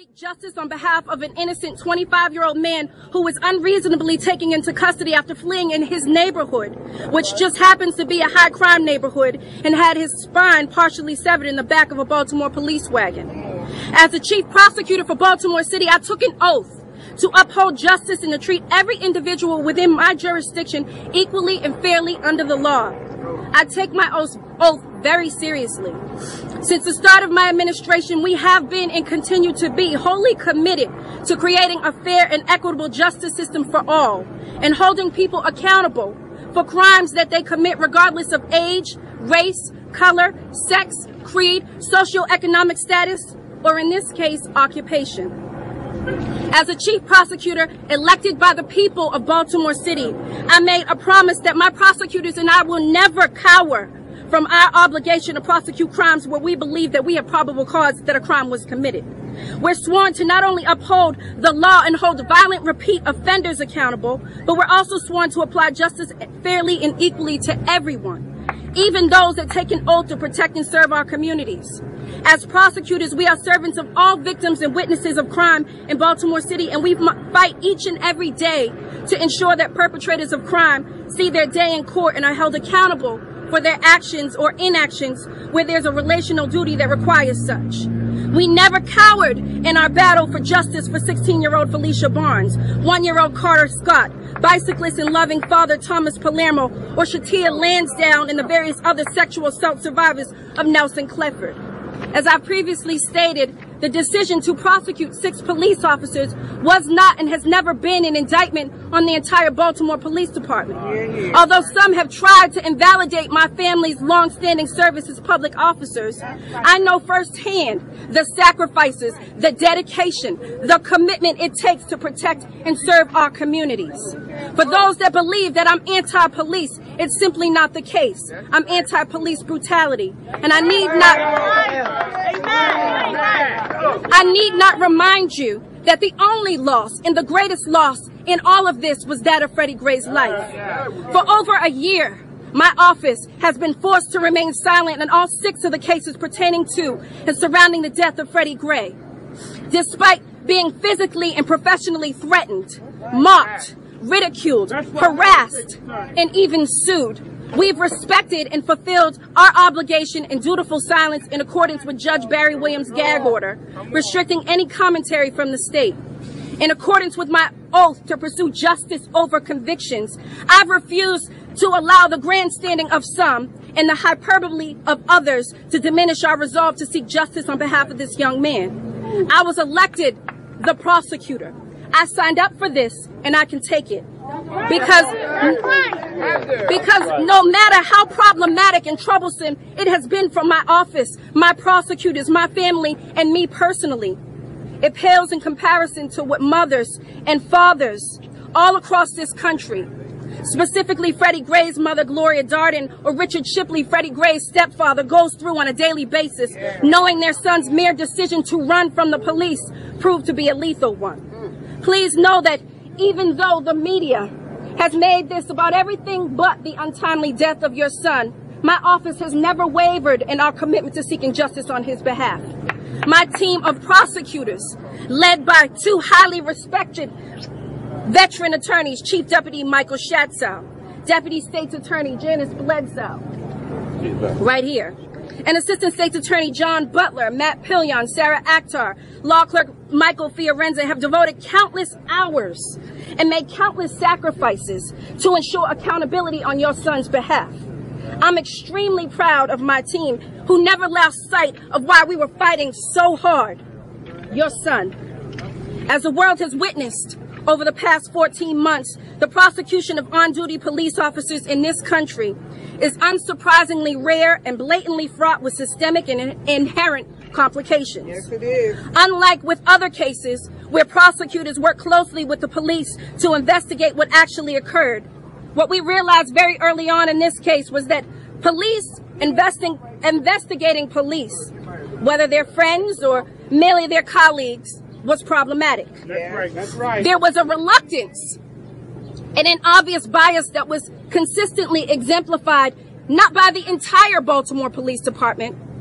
seek justice on behalf of an innocent 25-year-old man who was unreasonably taken into custody after fleeing in his neighborhood, which just happens to be a high crime neighborhood, and had his spine partially severed in the back of a Baltimore police wagon. As the chief prosecutor for Baltimore City, I took an oath to uphold justice and to treat every individual within my jurisdiction equally and fairly under the law. I take my oath very seriously. Since the start of my administration, we have been and continue to be wholly committed to creating a fair and equitable justice system for all and holding people accountable for crimes that they commit regardless of age, race, color, sex, creed, socioeconomic status, or in this case, occupation. As a chief prosecutor elected by the people of Baltimore City, I made a promise that my prosecutors and I will never cower from our obligation to prosecute crimes where we believe that we have probable cause that a crime was committed. We're sworn to not only uphold the law and hold violent repeat offenders accountable, but we're also sworn to apply justice fairly and equally to everyone, even those that take an oath to protect and serve our communities. As prosecutors, we are servants of all victims and witnesses of crime in Baltimore City, and we fight each and every day to ensure that perpetrators of crime see their day in court and are held accountable for their actions or inactions where there's a relational duty that requires such. We never cowered in our battle for justice for 16-year-old Felicia Barnes, 1-year-old Carter Scott, bicyclist and loving father Thomas Palermo, or Shatia Lansdowne, and the various other sexual assault survivors of Nelson Clifford. As I previously stated, the decision to prosecute 6 police officers was not and has never been an indictment on the entire Baltimore Police Department. Although some have tried to invalidate my family's long-standing service as public officers, I know firsthand the sacrifices, the dedication, the commitment it takes to protect and serve our communities. For those that believe that I'm anti-police, it's simply not the case. I'm anti-police brutality, and I need not remind you that the only loss and the greatest loss in all of this was that of Freddie Gray's life. For over a year, my office has been forced to remain silent on all 6 of the cases pertaining to and surrounding the death of Freddie Gray. Despite being physically and professionally threatened, mocked, ridiculed, harassed, and even sued, we've respected and fulfilled our obligation and dutiful silence in accordance with Judge Barry Williams' gag order, restricting any commentary from the state. In accordance with my oath to pursue justice over convictions, I've refused to allow the grandstanding of some and the hyperbole of others to diminish our resolve to seek justice on behalf of this young man. I was elected the prosecutor. I signed up for this, and I can take it. Because no matter how problematic and troublesome it has been for my office, my prosecutors, my family, and me personally, it pales in comparison to what mothers and fathers all across this country, specifically Freddie Gray's mother, Gloria Darden, or Richard Shipley, Freddie Gray's stepfather, goes through on a daily basis, knowing their son's mere decision to run from the police proved to be a lethal one. Please know that even though the media has made this about everything but the untimely death of your son, my office has never wavered in our commitment to seeking justice on his behalf. My team of prosecutors, led by 2 highly respected veteran attorneys, Chief Deputy Michael Schatzow, Deputy State's Attorney Janice Bledsoe, right here, and Assistant State's Attorney John Butler, Matt Pillion, Sarah Akhtar, Law Clerk Michael Fiorenza have devoted countless hours and made countless sacrifices to ensure accountability on your son's behalf. I'm extremely proud of my team, who never lost sight of why we were fighting so hard. Your son. As the world has witnessed over the past 14 months, the prosecution of on-duty police officers in this country is unsurprisingly rare and blatantly fraught with systemic and inherent complications. Yes, it is. Unlike with other cases where prosecutors work closely with the police to investigate what actually occurred, what we realized very early on in this case was that police investigating police, whether they're friends or merely their colleagues, was problematic. That's right, that's right. There was a reluctance and an obvious bias that was consistently exemplified not by the entire Baltimore Police Department,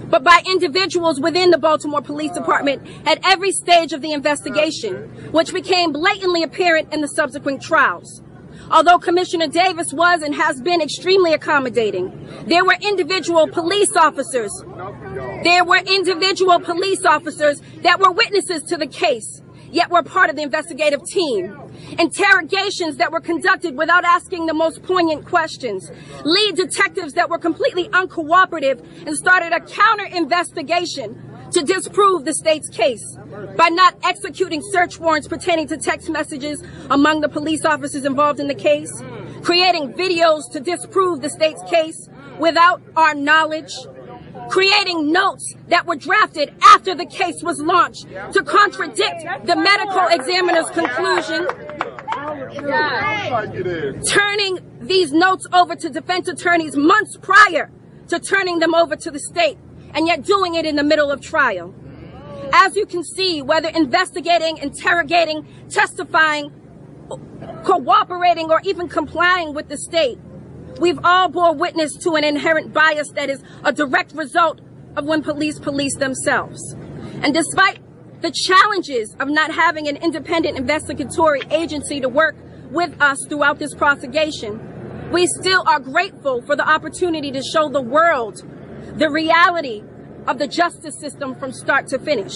but by individuals within the Baltimore Police Department at every stage of the investigation, which became blatantly apparent in the subsequent trials. Although Commissioner Davis was and has been extremely accommodating, there were individual police officers that were witnesses to the case, yet were part of the investigative team. Interrogations that were conducted without asking the most poignant questions. Lead detectives that were completely uncooperative and started a counter-investigation to disprove the state's case by not executing search warrants pertaining to text messages among the police officers involved in the case, creating videos to disprove the state's case without our knowledge, creating notes that were drafted after the case was launched to contradict the medical examiner's conclusion, turning these notes over to defense attorneys months prior to turning them over to the state, and yet doing it in the middle of trial. As you can see, whether investigating, interrogating, testifying, cooperating, or even complying with the state, we've all bore witness to an inherent bias that is a direct result of when police themselves. And despite the challenges of not having an independent investigatory agency to work with us throughout this prosecute, we still are grateful for the opportunity to show the world the reality of the justice system from start to finish.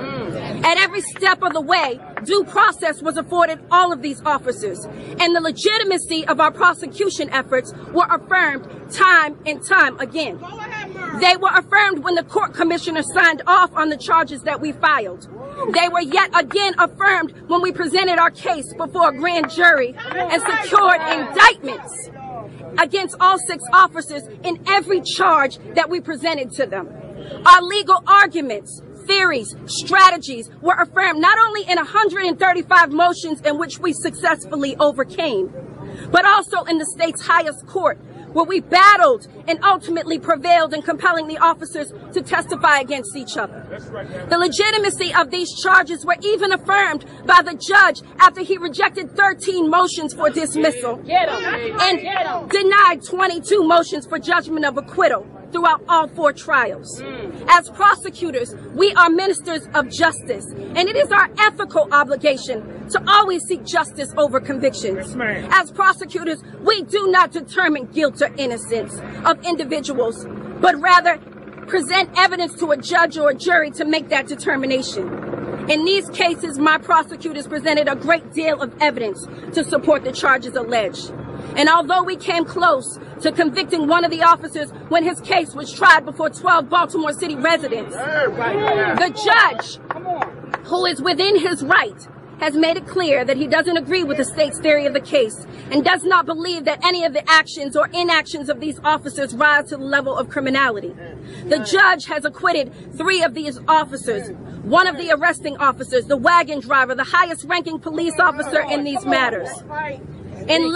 At every step of the way, due process was afforded all of these officers, and the legitimacy of our prosecution efforts were affirmed time and time again. They were affirmed when the court commissioner signed off on the charges that we filed. They were yet again affirmed when we presented our case before a grand jury and secured indictments against all 6 officers in every charge that we presented to them. Our legal arguments, theories, strategies were affirmed not only in 135 motions in which we successfully overcame, but also in the state's highest court, where we battled and ultimately prevailed in compelling the officers to testify against each other. The legitimacy of these charges were even affirmed by the judge after he rejected 13 motions for dismissal and denied 22 motions for judgment of acquittal throughout all 4 trials. As prosecutors, we are ministers of justice, and it is our ethical obligation to always seek justice over convictions. As prosecutors, we do not determine guilt or innocence of individuals, but rather present evidence to a judge or a jury to make that determination. In these cases, my prosecutors presented a great deal of evidence to support the charges alleged. And although we came close to convicting one of the officers when his case was tried before 12 Baltimore City residents, the judge, who is within his right, has made it clear that he doesn't agree with the state's theory of the case and does not believe that any of the actions or inactions of these officers rise to the level of criminality. The judge has acquitted 3 of these officers, one of the arresting officers, the wagon driver, the highest ranking police officer in these matters. In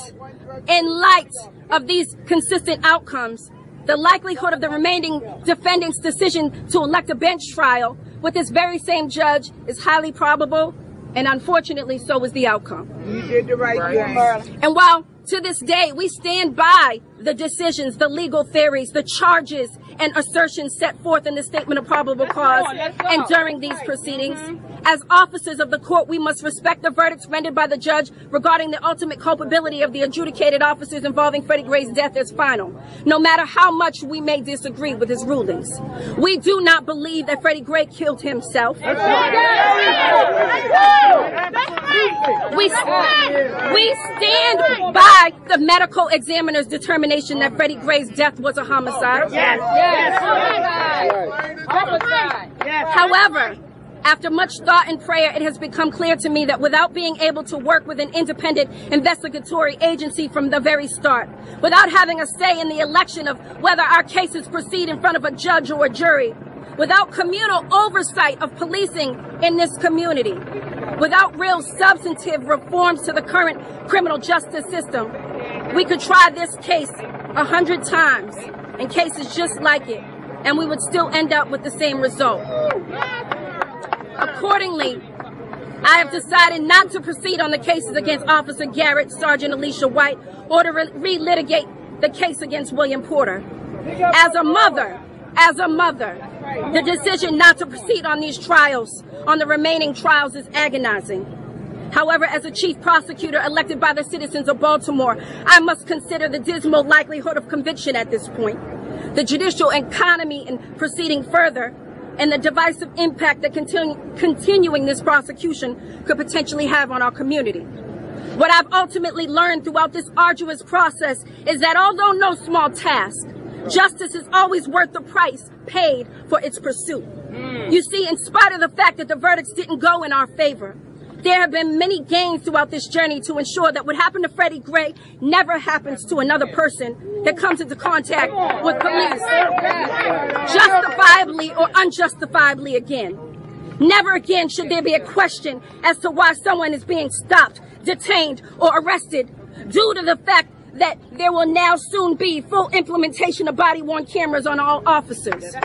light of these consistent outcomes, the likelihood of the remaining defendant's decision to elect a bench trial with this very same judge is highly probable, and unfortunately, so is the outcome. You did the right thing. And while to this day we stand by the decisions, the legal theories, the charges, and assertions set forth in the statement of probable cause and during these proceedings, as officers of the court, we must respect the verdicts rendered by the judge regarding the ultimate culpability of the adjudicated officers involving Freddie Gray's death as final, no matter how much we may disagree with his rulings. We do not believe that Freddie Gray killed himself. We stand by the medical examiner's determination that Freddie Gray's death was a homicide. However, after much thought and prayer, it has become clear to me that without being able to work with an independent investigatory agency from the very start, without having a say in the election of whether our cases proceed in front of a judge or a jury, without communal oversight of policing in this community, without real substantive reforms to the current criminal justice system, we could try this case 100 times and cases just like it, and we would still end up with the same result. Accordingly, I have decided not to proceed on the cases against Officer Garrett, Sergeant Alicia White, or to relitigate the case against William Porter. As a mother, As a mother, the decision not to proceed on these trials, on the remaining trials, is agonizing. However, as a chief prosecutor elected by the citizens of Baltimore, I must consider the dismal likelihood of conviction at this point, the judicial economy in proceeding further, and the divisive impact that continuing this prosecution could potentially have on our community. What I've ultimately learned throughout this arduous process is that although no small task, justice is always worth the price paid for its pursuit. You see, in spite of the fact that the verdicts didn't go in our favor, there have been many gains throughout this journey to ensure that what happened to Freddie Gray never happens to another person that comes into contact with police, justifiably or unjustifiably again. Never again should there be a question as to why someone is being stopped, detained, or arrested due to the fact that there will now soon be full implementation of body-worn cameras on all officers.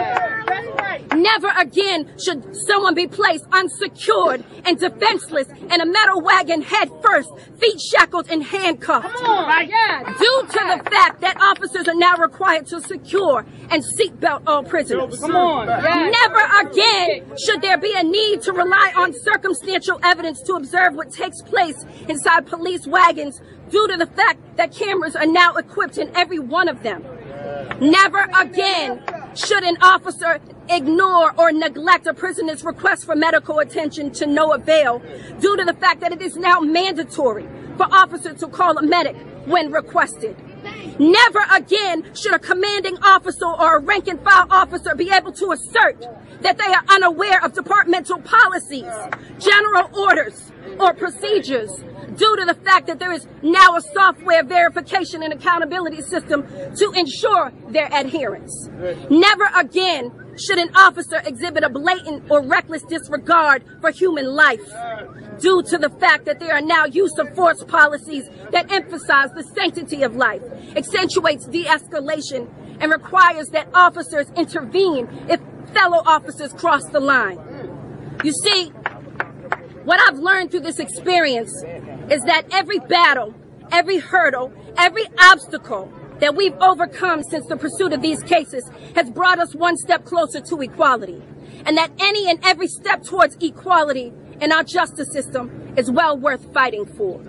Never again should someone be placed unsecured and defenseless in a metal wagon head first, feet shackled and handcuffed. Due to the fact that officers are now required to secure and seatbelt all prisoners. Never again should there be a need to rely on circumstantial evidence to observe what takes place inside police wagons due to the fact that cameras are now equipped in every one of them. Never again should an officer ignore or neglect a prisoner's request for medical attention to no avail due to the fact that it is now mandatory for officers to call a medic when requested. Never again should a commanding officer or a rank and file officer be able to assert that they are unaware of departmental policies, general orders, or procedures due to the fact that there is now a software verification and accountability system to ensure their adherence. Never again should an officer exhibit a blatant or reckless disregard for human life due to the fact that there are now use of force policies that emphasize the sanctity of life, accentuates de-escalation, and requires that officers intervene if fellow officers cross the line. You see, what I've learned through this experience is that every battle, every hurdle, every obstacle that we've overcome since the pursuit of these cases has brought us one step closer to equality, and that any and every step towards equality in our justice system is well worth fighting for.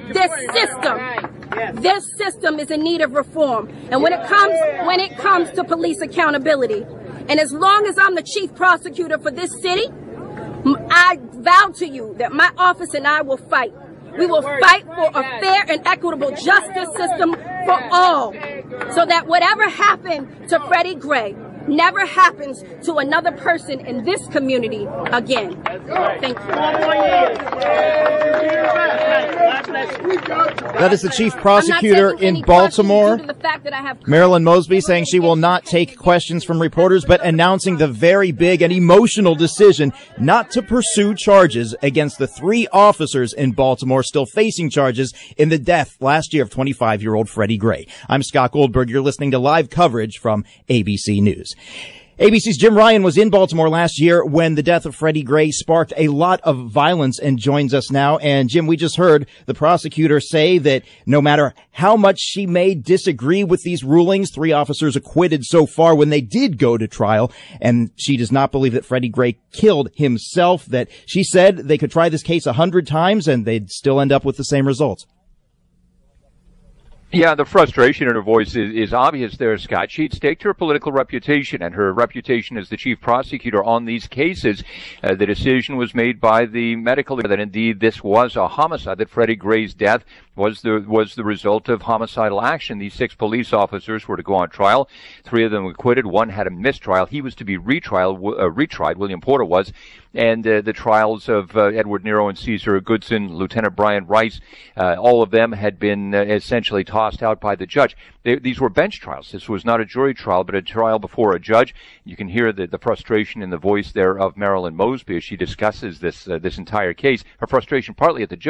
This system is in need of reform, and when it comes to police accountability, and as long as I'm the chief prosecutor for this city, I vow to you that my office and I will fight. We will fight for a fair and equitable justice system for all, so that whatever happened to Freddie Gray never happens to another person in this community again. Thank you. That is the chief prosecutor in Baltimore, Marilyn Mosby, saying she will not take questions from reporters, but announcing the very big and emotional decision not to pursue charges against the 3 officers in Baltimore still facing charges in the death last year of 25-year-old Freddie Gray. I'm Scott Goldberg. You're listening to live coverage from ABC News. ABC's Jim Ryan was in Baltimore last year when the death of Freddie Gray sparked a lot of violence and joins us now. And Jim, we just heard the prosecutor say that no matter how much she may disagree with these rulings, 3 officers acquitted so far when they did go to trial. And she does not believe that Freddie Gray killed himself, that she said they could try this case 100 times and they'd still end up with the same results. Yeah, the frustration in her voice is obvious there, Scott. She'd staked her political reputation and her reputation as the chief prosecutor on these cases. The decision was made by the medical that indeed this was a homicide, that Freddie Gray's death was the result of homicidal action. These 6 police officers were to go on trial. 3 of them acquitted. 1 had a mistrial. He was to be retried. William Porter was. And the trials of Edward Nero and Caesar Goodson, Lieutenant Brian Rice, all of them had been essentially tossed out by the judge. These were bench trials. This was not a jury trial, but a trial before a judge. You can hear the frustration in the voice there of Marilyn Mosby as she discusses this entire case. Her frustration partly at the judge,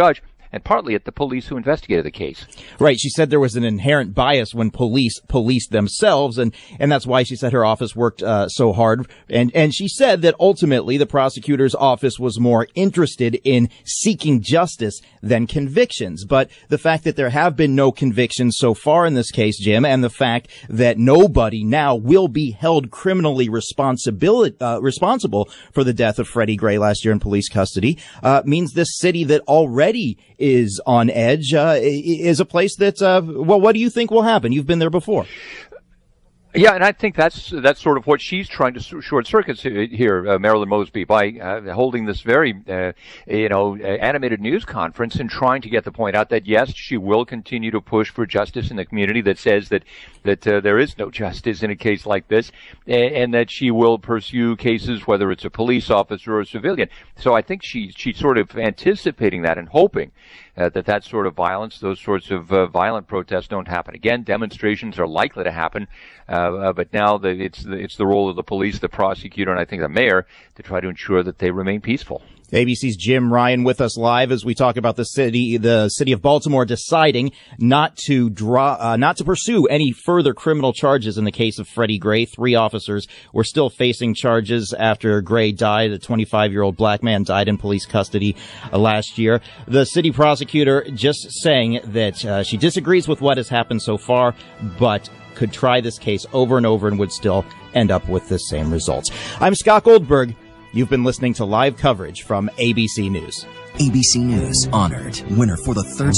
and partly at the police who investigated the case. Right. She said there was an inherent bias when police policed themselves, and that's why she said her office worked so hard. And she said that ultimately the prosecutor's office was more interested in seeking justice than convictions. But the fact that there have been no convictions so far in this case, Jim, and the fact that nobody now will be held criminally responsible for the death of Freddie Gray last year in police custody means this city that already is on edge is a place that, well, what do you think will happen? You've been there before. Yeah, and I think that's sort of what she's trying to short circuit here, Marilyn Mosby, by holding this very, animated news conference and trying to get the point out that yes, she will continue to push for justice in the community that says that there is no justice in a case like this, and that she will pursue cases whether it's a police officer or a civilian. So I think she's sort of anticipating that and hoping that sort of violence, those sorts of violent protests don't happen again. Demonstrations are likely to happen, but now it's the role of the police, the prosecutor, and I think the mayor to try to ensure that they remain peaceful. ABC's Jim Ryan with us live as we talk about the city of Baltimore deciding not to pursue any further criminal charges in the case of Freddie Gray. 3 officers were still facing charges after Gray died. A 25-year-old black man died in police custody last year. The city prosecutor just saying that she disagrees with what has happened so far, but could try this case over and over and would still end up with the same results. I'm Scott Goldberg. You've been listening to live coverage from ABC News. ABC News honored winner for the third